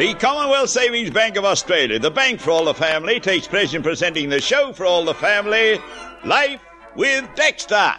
The Commonwealth Savings Bank of Australia, the bank for all the family, takes pleasure in presenting the show for all the family, Life with Dexter.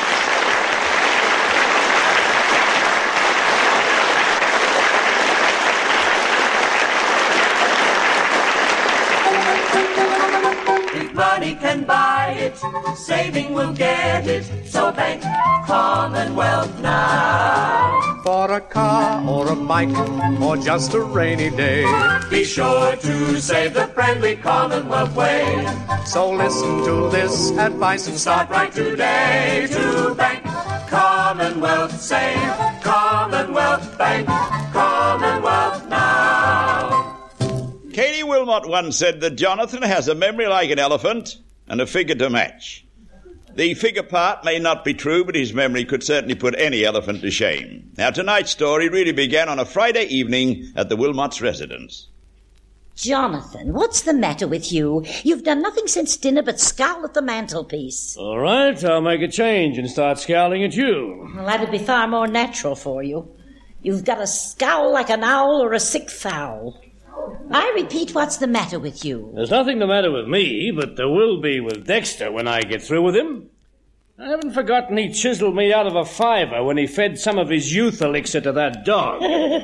If money can buy it, saving will get it. So bank Commonwealth now. For a car or a bike or just a rainy day, Be sure to save the friendly Commonwealth way. so listen to this advice and Start right today to bank Commonwealth. Save Commonwealth Bank Commonwealth now. Katie Wilmot once said that Jonathan has a memory like an elephant and a figure to match. The figure part may not be true, but his memory could certainly put any elephant to shame. Now, tonight's story really began on a Friday evening at the Wilmots' residence. Jonathan, what's the matter with you? You've done nothing since dinner but scowl at the mantelpiece. All right, I'll make a change and start scowling at you. Well, that'd be far more natural for you. You've got a scowl like an owl or a sick fowl. I repeat, what's the matter with you? There's nothing the matter with me, but there will be with Dexter when I get through with him. I haven't forgotten he chiseled me out of a fiver when he fed some of his youth elixir to that dog.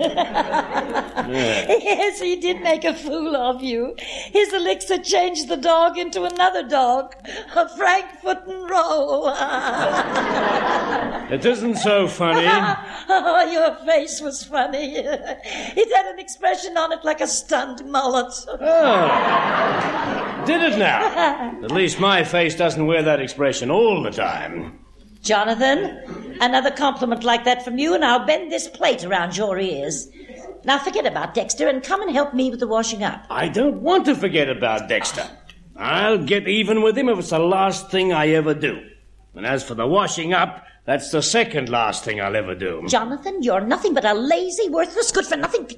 Yes, he did make a fool of you. His elixir changed the dog into another dog, a Frankfurter roll. It isn't so funny. Oh, your face was funny. It had an expression on it like a stunned mullet. Oh, did it now? At least my face doesn't wear that expression all the time. Jonathan, another compliment like that from you and I'll bend this plate around your ears. Now forget about Dexter and come and help me with the washing up. I don't want to forget about Dexter. I'll get even with him if it's the last thing I ever do. And as for the washing up, that's the second last thing I'll ever do. Jonathan, you're nothing but a lazy, worthless, good-for-nothing...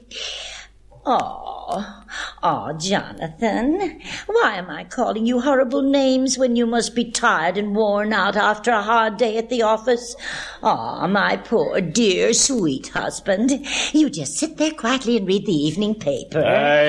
Oh, Jonathan, why am I calling you horrible names when you must be tired and worn out after a hard day at the office? Oh, my poor, dear, sweet husband. You just sit there quietly and read the evening paper.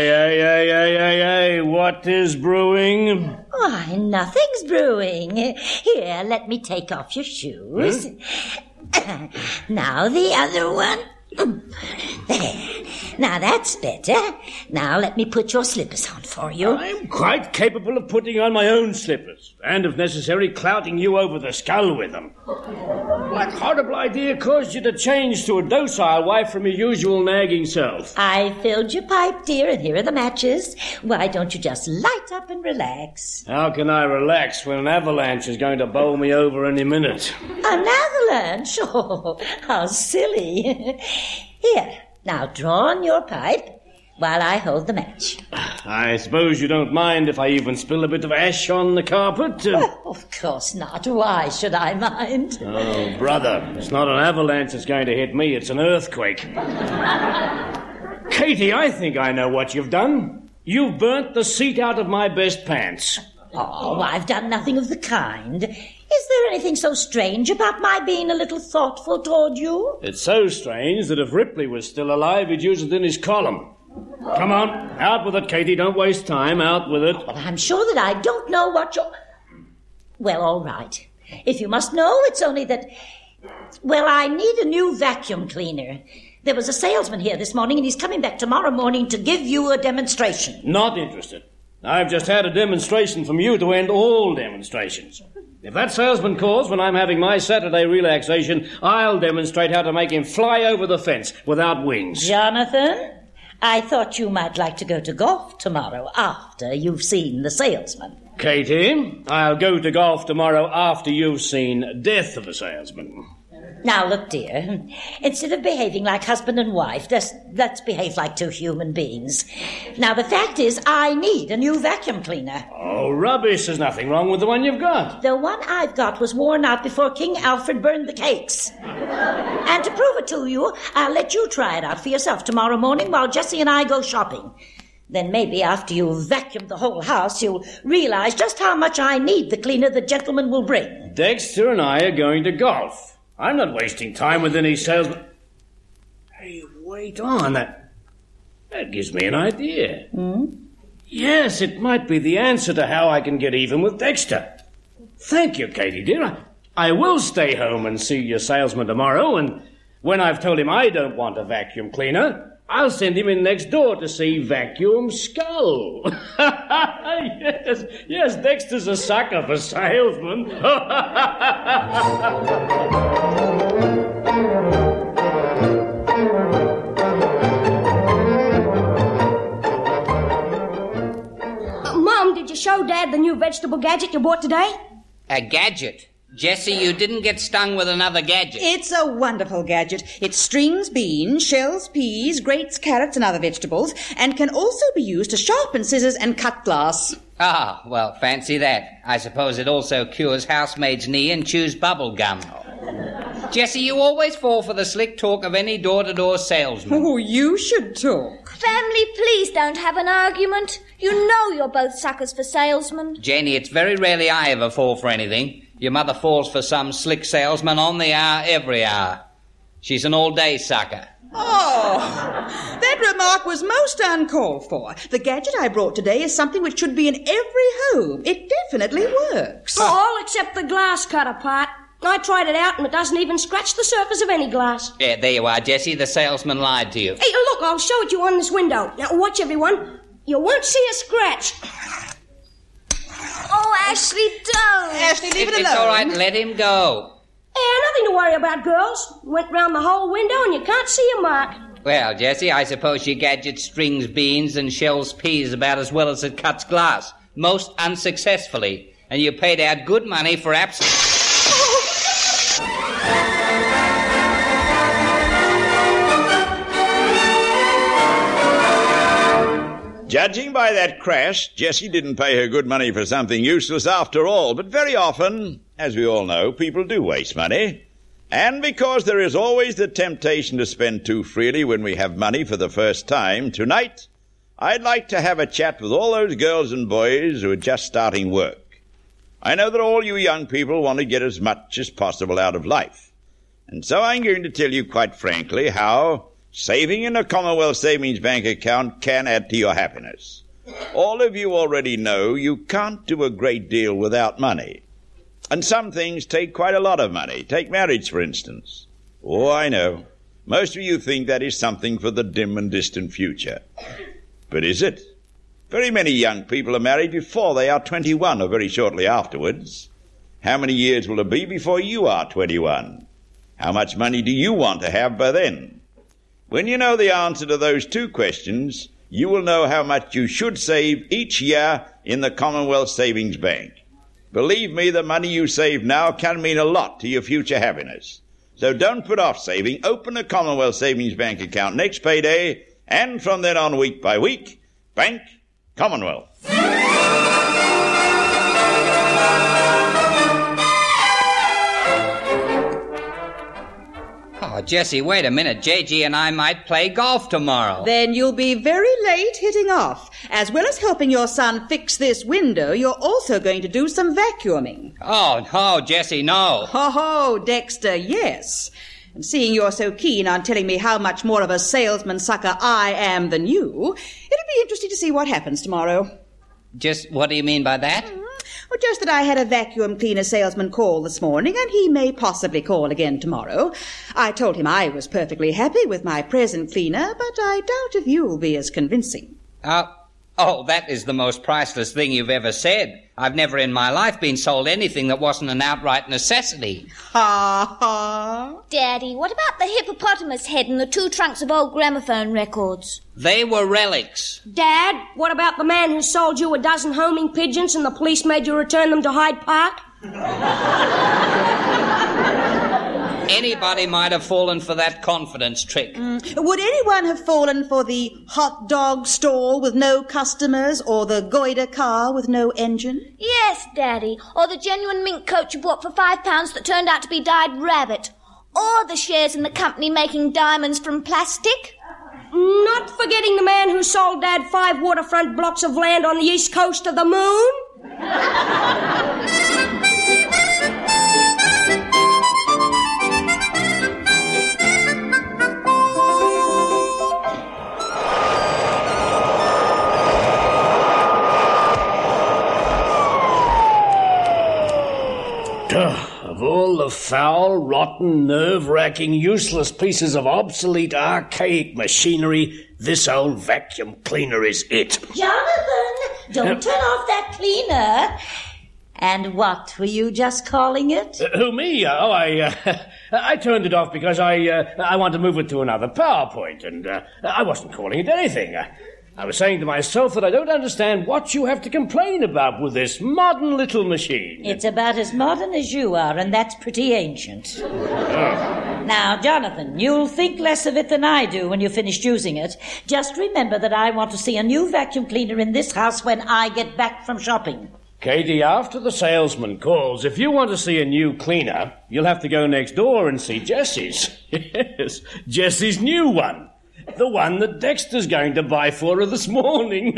Hey, what is brewing? Why, nothing's brewing. Here, let me take off your shoes. Huh? Now the other one. There. Now that's better. Now let me put your slippers on for you. I'm quite capable of putting on my own slippers, and if necessary, clouting you over the skull with them. What horrible idea caused you to change to a docile wife from your usual nagging self? I filled your pipe, dear, and here are the matches. Why don't you just light up and relax? How can I relax when an avalanche is going to bowl me over any minute? An avalanche? Oh, how silly. Here, now draw on your pipe while I hold the match. I suppose you don't mind if I even spill a bit of ash on the carpet? Oh, of course not. Why should I mind? Oh, brother, it's not an avalanche that's going to hit me, it's an earthquake. Katie, I think I know what you've done. You've burnt the seat out of my best pants. Oh, I've done nothing of the kind. Is there anything so strange about my being a little thoughtful toward you? It's so strange that if Ripley was still alive, he'd use it in his column. Come on, out with it, Katie. Don't waste time. Out with it. Well, I'm sure that I don't know what you're... Well, all right. If you must know, it's only that... Well, I need a new vacuum cleaner. There was a salesman here this morning, and he's coming back tomorrow morning to give you a demonstration. Not interested. I've just had a demonstration from you to end all demonstrations. If that salesman calls when I'm having my Saturday relaxation, I'll demonstrate how to make him fly over the fence without wings. Jonathan, I thought you might like to go to golf tomorrow after you've seen the salesman. Katie, I'll go to golf tomorrow after you've seen Death of a Salesman. Now, look, dear, instead of behaving like husband and wife, let's behave like two human beings. Now, the fact is, I need a new vacuum cleaner. Oh, rubbish. There's nothing wrong with the one you've got. The one I've got was worn out before King Alfred burned the cakes. And to prove it to you, I'll let you try it out for yourself tomorrow morning while Jessie and I go shopping. Then maybe after you've vacuumed the whole house, you'll realize just how much I need the cleaner the gentleman will bring. Dexter and I are going to golf. I'm not wasting time with any salesman. Hey, wait on. That gives me an idea. Yes, it might be the answer to how I can get even with Dexter. Thank you, Katie, dear. I will stay home and see your salesman tomorrow, and when I've told him I don't want a vacuum cleaner, I'll send him in next door to see Vacuum Skull. Yes, Dexter's a sucker for salesmen. Mom, did you show Dad the new vegetable gadget you bought today? A gadget? Jessie, you didn't get stung with another gadget. It's a wonderful gadget. It strings beans, shells peas, grates carrots and other vegetables, and can also be used to sharpen scissors and cut glass. Ah, well, fancy that. I suppose it also cures housemaid's knee and chews bubble gum. Jessie, you always fall for the slick talk of any door-to-door salesman. Oh, you should talk. Family, please don't have an argument. You know you're both suckers for salesmen. Janie, it's very rarely I ever fall for anything. Your mother falls for some slick salesman on the hour, every hour. She's an all-day sucker. Oh, that remark was most uncalled for. The gadget I brought today is something which should be in every home. It definitely works. All except the glass cutter part. I tried it out and it doesn't even scratch the surface of any glass. Yeah, there you are, Jessie. The salesman lied to you. Hey, look, I'll show it you on this window. Now, watch, everyone. You won't see a scratch. Oh, Ashley, don't. Ashley, leave it alone. It's all right. Let him go. Nothing to worry about, girls. Went round the whole window and you can't see a mark. Well, Jessie, I suppose your gadget strings beans and shells peas about as well as it cuts glass. Most unsuccessfully. And you paid out good money for absence. Judging by that crash, Jessie didn't pay her good money for something useless after all. But very often, as we all know, people do waste money. And because there is always the temptation to spend too freely when we have money for the first time, tonight I'd like to have a chat with all those girls and boys who are just starting work. I know that all you young people want to get as much as possible out of life. And so I'm going to tell you quite frankly how saving in a Commonwealth Savings Bank account can add to your happiness. All of you already know you can't do a great deal without money. And some things take quite a lot of money. Take marriage, for instance. Oh, I know. Most of you think that is something for the dim and distant future. But is it? Very many young people are married before they are 21 or very shortly afterwards. How many years will it be before you are 21? How much money do you want to have by then? When you know the answer to those two questions, you will know how much you should save each year in the Commonwealth Savings Bank. Believe me, the money you save now can mean a lot to your future happiness. So don't put off saving. Open a Commonwealth Savings Bank account next payday, and from then on, week by week, Bank Commonwealth. Oh, Jessie, wait a minute. JG and I might play golf tomorrow. Then you'll be very late hitting off. As well as helping your son fix this window, you're also going to do some vacuuming. Oh, no, Jessie, no. Ho, Dexter, yes. And seeing you're so keen on telling me how much more of a salesman sucker I am than you, it'll be interesting to see what happens tomorrow. Just what do you mean by that? Well, just that I had a vacuum cleaner salesman call this morning, and he may possibly call again tomorrow. I told him I was perfectly happy with my present cleaner, but I doubt if you'll be as convincing. Oh, that is the most priceless thing you've ever said. I've never in my life been sold anything that wasn't an outright necessity. Ha ha. Daddy, what about the hippopotamus head and the 2 trunks of old gramophone records? They were relics. Dad, what about the man who sold you a dozen homing pigeons and the police made you return them to Hyde Park? Anybody might have fallen for that confidence trick. Would anyone have fallen for the hot dog stall with no customers or the Goider car with no engine? Yes, Daddy. Or the genuine mink coat you bought for £5 that turned out to be dyed rabbit. Or the shares in the company making diamonds from plastic. Not forgetting the man who sold Dad 5 waterfront blocks of land on the east coast of the moon. Of all the foul, rotten, nerve-wracking, useless pieces of obsolete, archaic machinery, this old vacuum cleaner is it. Jonathan, don't turn off that cleaner. And what were you just calling it? Who, me? I turned it off because I want to move it to another PowerPoint, and I wasn't calling it anything. I was saying to myself that I don't understand what you have to complain about with this modern little machine. It's about as modern as you are, and that's pretty ancient. Now, Jonathan, you'll think less of it than I do when you've finished using it. Just remember that I want to see a new vacuum cleaner in this house when I get back from shopping. Katie, after the salesman calls, if you want to see a new cleaner, you'll have to go next door and see Jessie's. Yes, Jessie's new one. The one that Dexter's going to buy for her this morning.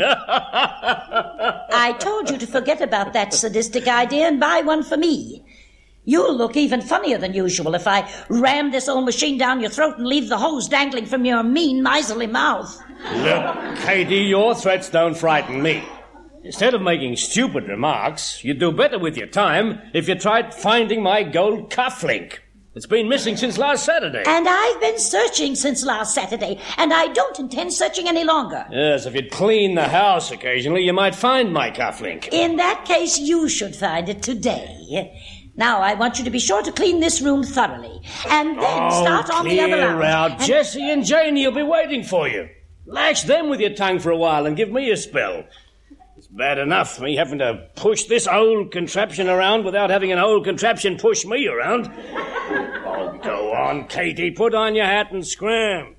I told you to forget about that sadistic idea and buy one for me. You'll look even funnier than usual if I ram this old machine down your throat and leave the hose dangling from your mean, miserly mouth. Look, Katie, your threats don't frighten me. Instead of making stupid remarks, you'd do better with your time if you tried finding my gold cufflink. It's been missing since last Saturday. And I've been searching since last Saturday, and I don't intend searching any longer. Yes, if you'd clean the house occasionally, you might find my cufflink. In that case, you should find it today. Now, I want you to be sure to clean this room thoroughly, and then start on the other round. Out. Jessie and Janie will be waiting for you. Lash them with your tongue for a while and give me a spell. It's bad enough me having to push this old contraption around without having an old contraption push me around. Oh, go on, Katie. Put on your hat and scram.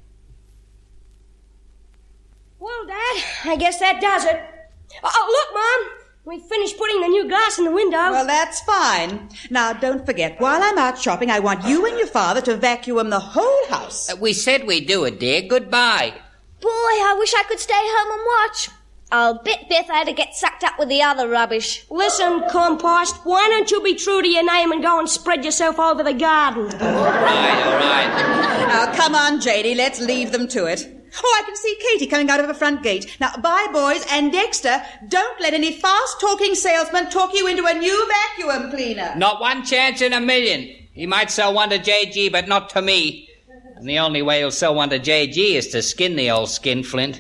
Well, Dad, I guess that does it. Oh, look, Mom. We finished putting the new glass in the window. Well, that's fine. Now, don't forget, while I'm out shopping, I want you and your father to vacuum the whole house. We said we'd do it, dear. Goodbye. Boy, I wish I could stay home and watch. I'll bet Beth had to get sucked up with the other rubbish. Listen, compost, why don't you be true to your name and go and spread yourself over the garden? All right. Now, come on, Janie, let's leave them to it. Oh, I can see Katie coming out of the front gate. Now, bye, boys, and Dexter, don't let any fast-talking salesman talk you into a new vacuum cleaner. Not one chance in a million. He might sell one to JG, but not to me. And the only way he'll sell one to JG is to skin the old skinflint.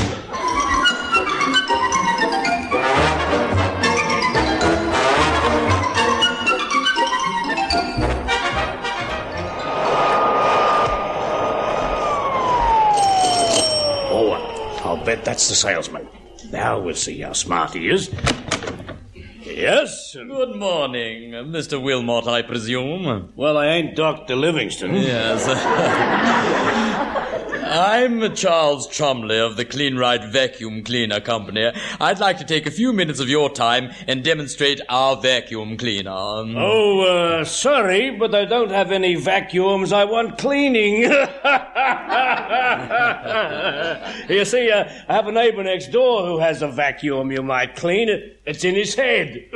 I'll bet that's the salesman. Now we'll see how smart he is. Yes? Good morning, Mr. Wilmot, I presume. Well, I ain't Dr. Livingston. Yes. I'm Charles Trumley of the Cleanright Vacuum Cleaner Company. I'd like to take a few minutes of your time and demonstrate our vacuum cleaner. Oh, sorry, but I don't have any vacuums I want cleaning. You see, I have a neighbor next door who has a vacuum you might clean. It's in his head.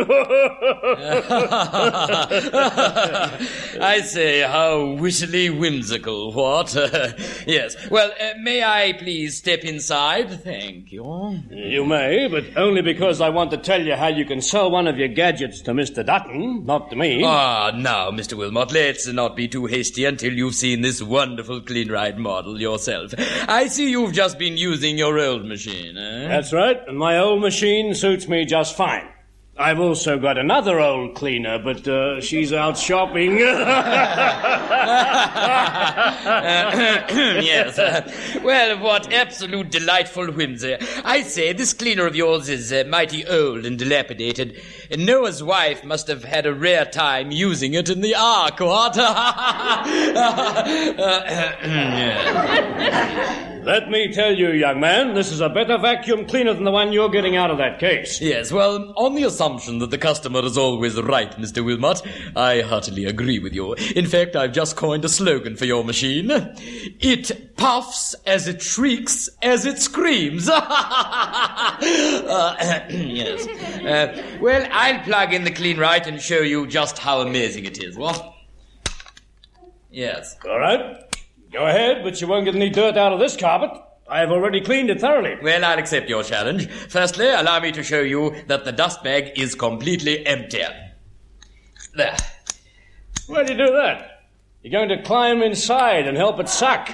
I say, how wishily whimsical, what? Yes. Well, may I please step inside? Thank you. You may, but only because I want to tell you how you can sell one of your gadgets to Mr. Dutton, not to me. Now, Mr. Wilmot, let's not be too hasty until you've seen this wonderful Cleanright model yourself. I see you've just been using your old machine, eh? That's right, and my old machine suits me just fine. I've also got another old cleaner, but she's out shopping. Yes. Well, what absolute delightful whimsy. I say, this cleaner of yours is mighty old and dilapidated. Noah's wife must have had a rare time using it in the ark, what? Let me tell you, young man, this is a better vacuum cleaner than the one you're getting out of that case. Yes, well, on the assumption that the customer is always right, Mr. Wilmot, I heartily agree with you. In fact, I've just coined a slogan for your machine. It puffs as it shrieks as it screams. Yes. Well, I'll plug in the Cleanright and show you just how amazing it is, what? Yes. All right. Go ahead, but you won't get any dirt out of this carpet. I have already cleaned it thoroughly. Well, I'll accept your challenge. Firstly, allow me to show you that the dust bag is completely empty. There. Why do you do that? You're going to climb inside and help it suck.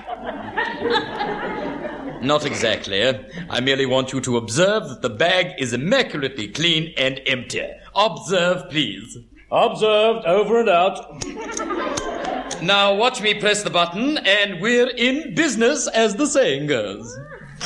Not exactly. I merely want you to observe that the bag is immaculately clean and empty. Observe, please. Observed, over and out. Now watch me press the button, and we're in business, as the saying goes.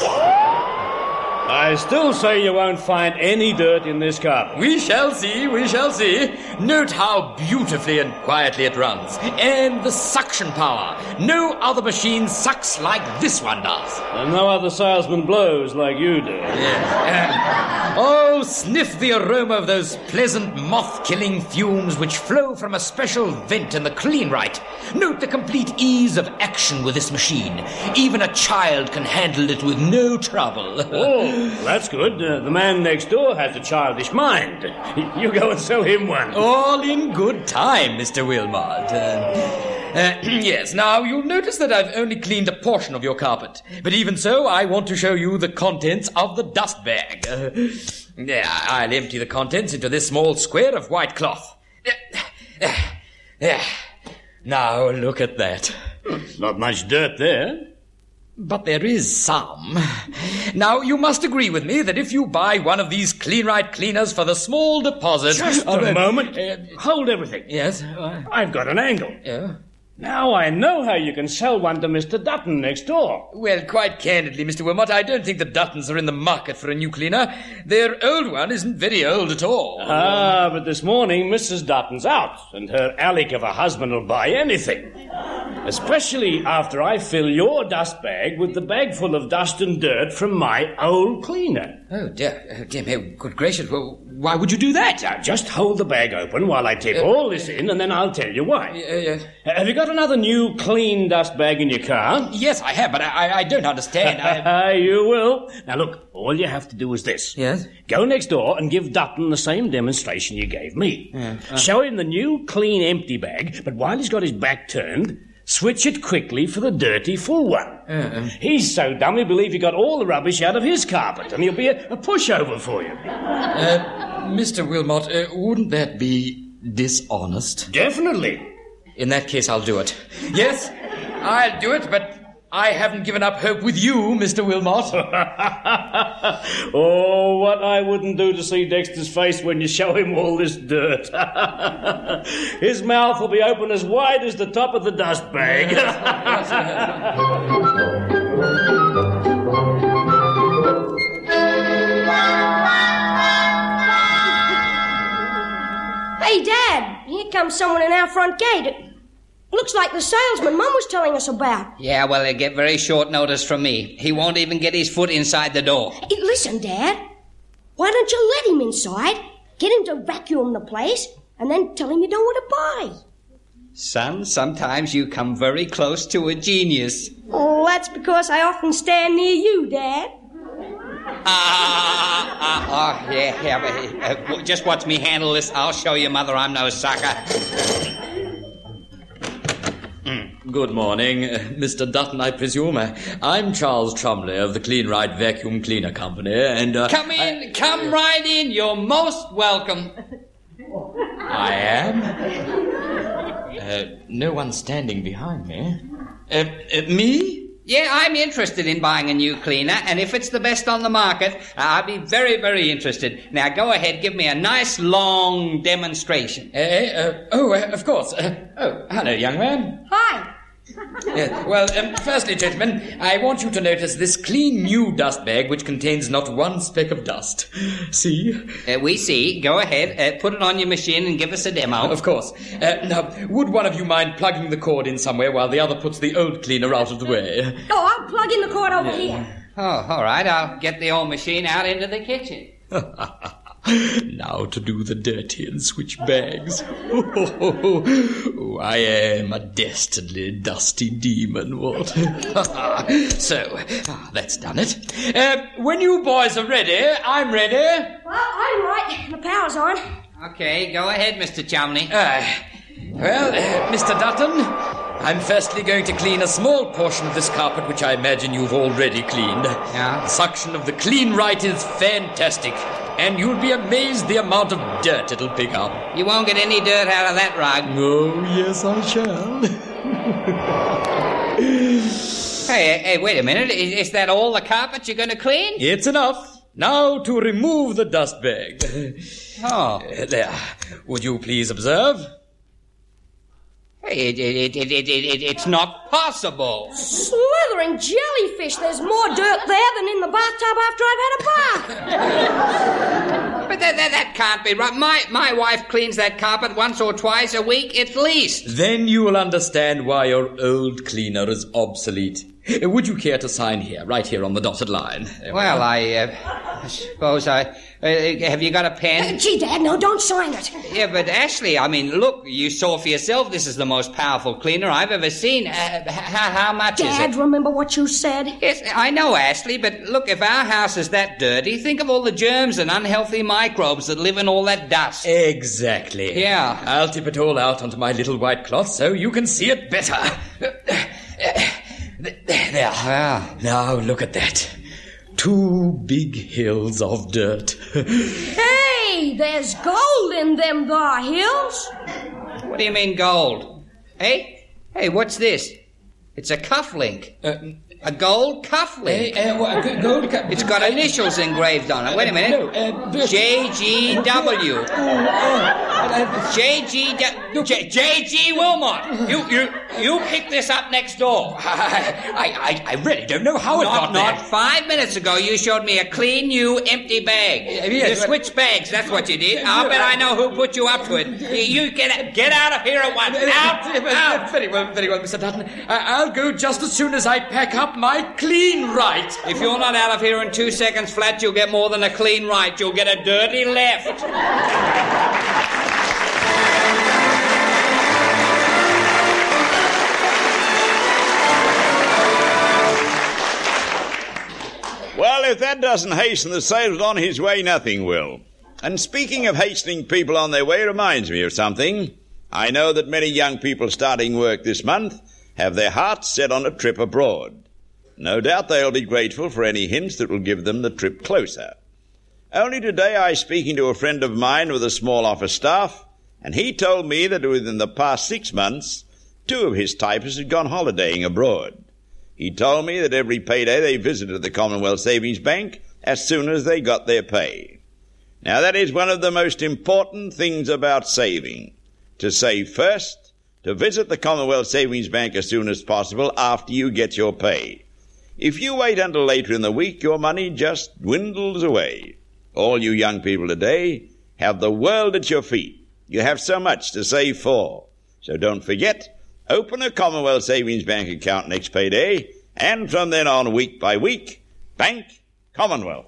I still say you won't find any dirt in this carpet. We shall see, we shall see. Note how beautifully and quietly it runs. And the suction power. No other machine sucks like this one does. And no other salesman blows like you do. Yes. Oh, sniff the aroma of those pleasant moth-killing fumes which flow from a special vent in the Clean-Right. Note the complete ease of action with this machine. Even a child can handle it with no trouble. Oh, that's good. The man next door has a childish mind. You go and sell him one. All in good time, Mr. Wilmot. Yes, now you'll notice that I've only cleaned a portion of your carpet. But even so, I want to show you the contents of the dust bag. I'll empty the contents into this small square of white cloth. Now look at that. Not much dirt there. But there is some. Now, you must agree with me that if you buy one of these Clean-Right cleaners for the small deposit... Just a moment. Hold everything. Yes? I've got an angle. Yeah? Now I know how you can sell one to Mr. Dutton next door. Well, quite candidly, Mr. Wilmot, I don't think the Duttons are in the market for a new cleaner. Their old one isn't very old at all. Ah, but this morning Mrs. Dutton's out, and her alec of a husband will buy anything. Especially after I fill your dust bag with the bag full of dust and dirt from my old cleaner. Oh, dear. Good gracious. Well, why would you do that? Now, just hold the bag open while I tip all this in, and then I'll tell you why. Have you got another new clean dust bag in your car? Yes, I have, but I don't understand. You will. Now, look, all you have to do is this. Yes? Go next door and give Dutton the same demonstration you gave me. Show him the new clean empty bag, but while he's got his back turned... switch it quickly for the dirty full one. He's so dumb he'll believe you got all the rubbish out of his carpet, and he'll be a pushover for you. Mr. Wilmot, wouldn't that be dishonest? Definitely. In that case, I'll do it. Yes, I'll do it, but I haven't given up hope with you, Mr. Wilmot. Oh, what I wouldn't do to see Dexter's face when you show him all this dirt. His mouth will be open as wide as the top of the dust bag. Hey, Dad, here comes someone in our front gate. Looks like the salesman Mum was telling us about. Yeah, well, he'll get very short notice from me. He won't even get his foot inside the door. Hey, listen, Dad. Why don't you let him inside, get him to vacuum the place, and then tell him you don't want to buy? Son, sometimes you come very close to a genius. Oh, that's because I often stand near you, Dad. Yeah. Just watch me handle this. I'll show you, Mother, I'm no sucker. Good morning, Mr. Dutton, I presume. I'm Charles Trumley of the Clean-Right Vacuum Cleaner Company, and... Come in, come right in. You're most welcome. I am? No one standing behind me. Me? Yeah, I'm interested in buying a new cleaner, and if it's the best on the market, I'll be very, very interested. Now, go ahead, give me a nice, long demonstration. Of course. Hello, young man. Hi. Firstly, gentlemen, I want you to notice this clean new dust bag which contains not one speck of dust. See? We see. Go ahead, put it on your machine and give us a demo. Of course. Now, would one of you mind plugging the cord in somewhere while the other puts the old cleaner out of the way? Oh, I'll plug in the cord over here. Oh, all right. I'll get the old machine out into the kitchen. Now to do the dirty and switch bags. I am a dastardly, dusty demon, what? So, that's done it. When you boys are ready, I'm ready. Well, I'm right. The power's on. Okay, go ahead, Mr. Chumley. Mr. Dutton, I'm firstly going to clean a small portion of this carpet, which I imagine you've already cleaned. Yeah? The suction of the Clean-Right is fantastic. and you'll be amazed the amount of dirt it'll pick up. You won't get any dirt out of that rug. Oh, yes, I shall. Hey, wait a minute. Is that all the carpet you're going to clean? It's enough. Now to remove the dust bag. Oh. There. Would you please observe? Hey, it's not possible. Slithering jellyfish, there's more dirt there than in the bathtub after I've had a bath. But that can't be right. My wife cleans that carpet once or twice a week at least. Then you will understand why your old cleaner is obsolete. Would you care to sign here, right here on the dotted line? Well, I suppose have you got a pen? Gee, Dad, no, don't sign it. Yeah, but Ashley, I mean, look, you saw for yourself this is the most powerful cleaner I've ever seen. How much is it? Dad, remember what you said? Yes, I know, Ashley, but look, if our house is that dirty, think of all the germs and unhealthy microbes that live in all that dust. Exactly. Yeah. I'll tip it all out onto my little white cloth so you can see it better. There. Now look at that. 2 big hills of dirt. Hey, there's gold in them there hills. What do you mean gold? Hey, what's this? It's a cufflink. A gold cufflink. Gold cuff. It's got initials engraved on it. Wait a minute. No, JGW. JG Wilmot. You picked this up next door. I really don't know how it got there. Not 5 minutes ago, you showed me a clean, new, empty bag. Yes, You switched bags, that's what you did. I'll bet I know who put you up to it. You get out of here at once. Out! Very well, Mr. Dutton. I'll go just as soon as I pack up my clean right. If you're not out of here in 2 seconds flat, you'll get more than a clean right. You'll get a dirty left. Well, if that doesn't hasten the salesman on his way, nothing will. And speaking of hastening people on their way reminds me of something. I know that many young people starting work this month have their hearts set on a trip abroad. No doubt they'll be grateful for any hints that will give them the trip closer. Only today I was speaking to a friend of mine with a small office staff, and he told me that within the past 6 months, 2 of his typists had gone holidaying abroad. He told me that every payday they visited the Commonwealth Savings Bank as soon as they got their pay. Now that is one of the most important things about saving. To save first, to visit the Commonwealth Savings Bank as soon as possible after you get your pay. If you wait until later in the week, your money just dwindles away. All you young people today have the world at your feet. You have so much to save for. So don't forget, open a Commonwealth Savings Bank account next payday, and from then on, week by week, Bank Commonwealth.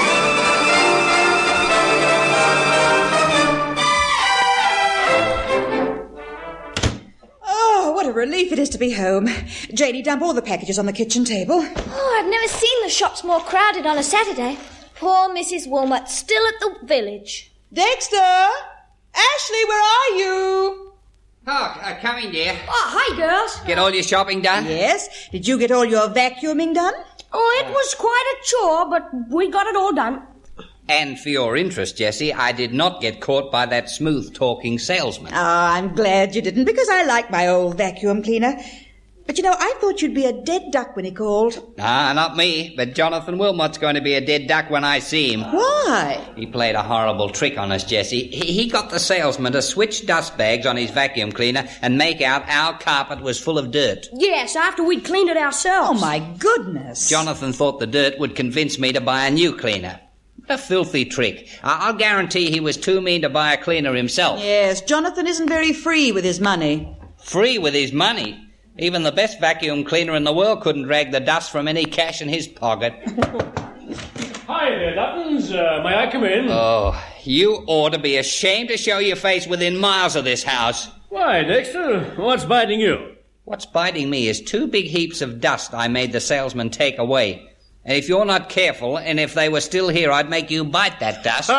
Oh, what a relief it is to be home. Janie, dump all the packages on the kitchen table. Oh, I've never seen the shops more crowded on a Saturday. Poor Mrs. Wilmot, still at the village. Dexter! Ashley, where are you? Oh, coming, dear. Oh, hi, girls. Get all your shopping done? Yes. Did you get all your vacuuming done? Oh, it was quite a chore, but we got it all done. And for your interest, Jessie, I did not get caught by that smooth-talking salesman. Oh, I'm glad you didn't, because I like my old vacuum cleaner. But, you know, I thought you'd be a dead duck when he called. Ah, not me, but Jonathan Wilmot's going to be a dead duck when I see him. Why? He played a horrible trick on us, Jessie. He got the salesman to switch dust bags on his vacuum cleaner and make out our carpet was full of dirt. Yes, after we'd cleaned it ourselves. Oh, my goodness. Jonathan thought the dirt would convince me to buy a new cleaner. What a filthy trick. I'll guarantee he was too mean to buy a cleaner himself. Yes, Jonathan isn't very free with his money. Free with his money? Even the best vacuum cleaner in the world couldn't drag the dust from any cash in his pocket. Hi there, Duttons. May I come in? Oh, you ought to be ashamed to show your face within miles of this house. Why, Dexter? What's biting you? What's biting me is 2 big heaps of dust I made the salesman take away. And if you're not careful, and if they were still here, I'd make you bite that dust.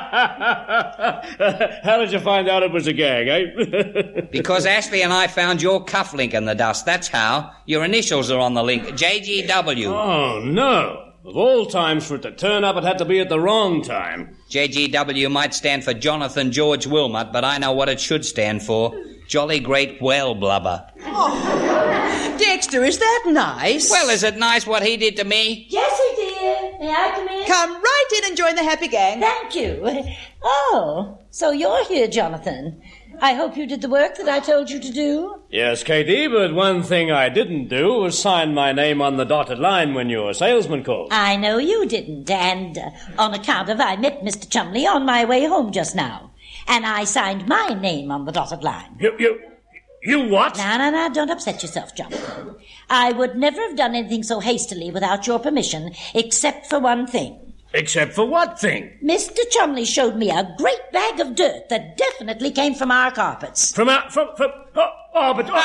How did you find out it was a gag, eh? Because Ashley and I found your cufflink in the dust, that's how. Your initials are on the link, JGW. Oh, no. Of all times for it to turn up, it had to be at the wrong time. JGW might stand for Jonathan George Wilmot, but I know what it should stand for. Jolly Great Well Blubber. Oh, Dexter, is that nice? Well, is it nice what he did to me? Jessie, dear, may I come in? Come right in and join the happy gang. Thank you. Oh, so you're here, Jonathan. I hope you did the work that I told you to do. Yes, Katie, but one thing I didn't do was sign my name on the dotted line when your salesman called. I know you didn't, and on account of I met Mr. Chumley on my way home just now, and I signed my name on the dotted line. You what? No, don't upset yourself, Jonathan. I would never have done anything so hastily without your permission, except for one thing. Except for what thing? Mr. Chumley showed me a great bag of dirt that definitely came from our carpets. What is it? What did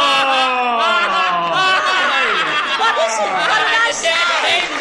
I say?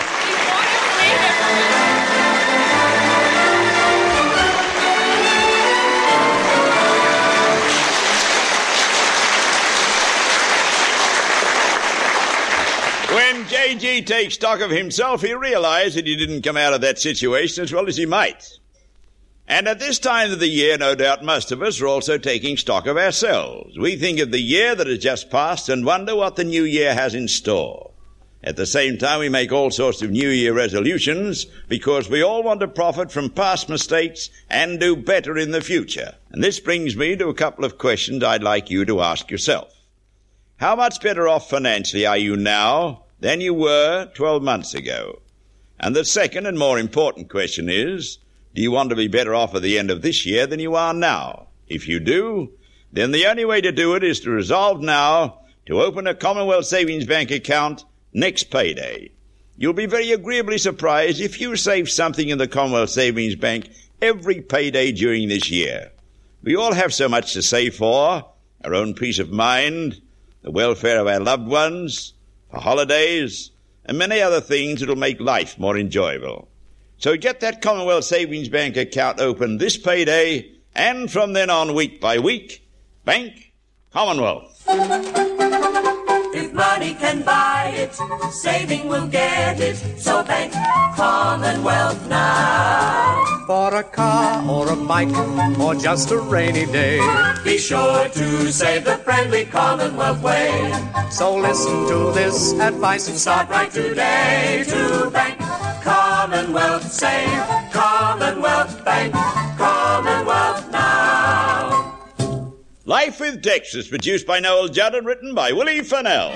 When J.G. takes stock of himself, he realized that he didn't come out of that situation as well as he might. And at this time of the year, no doubt most of us are also taking stock of ourselves. We think of the year that has just passed and wonder what the new year has in store. At the same time, we make all sorts of New Year resolutions because we all want to profit from past mistakes and do better in the future. And this brings me to a couple of questions I'd like you to ask yourself. How much better off financially are you now than you were 12 months ago? And the second and more important question is, do you want to be better off at the end of this year than you are now? If you do, then the only way to do it is to resolve now to open a Commonwealth Savings Bank account next payday. You'll be very agreeably surprised if you save something in the Commonwealth Savings Bank every payday during this year. We all have so much to save for, our own peace of mind, the welfare of our loved ones, for holidays, and many other things that will make life more enjoyable. So get that Commonwealth Savings Bank account open this payday, and from then on, week by week, Bank Commonwealth. If money can buy it, saving will get it. So Bank Commonwealth now. For a car or a bike or just a rainy day, Be sure to save the friendly Commonwealth way. so listen to this advice and Start right today to Bank Commonwealth. Save Commonwealth Bank Commonwealth now. Life with Dex is produced by Noel Judd and written by Willie Fennell.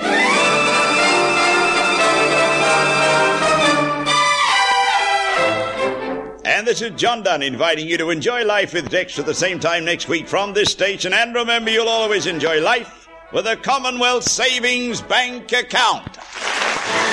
And this is John Dunn inviting you to enjoy Life with Dex at the same time next week from this station. And remember, you'll always enjoy life with a Commonwealth Savings Bank account.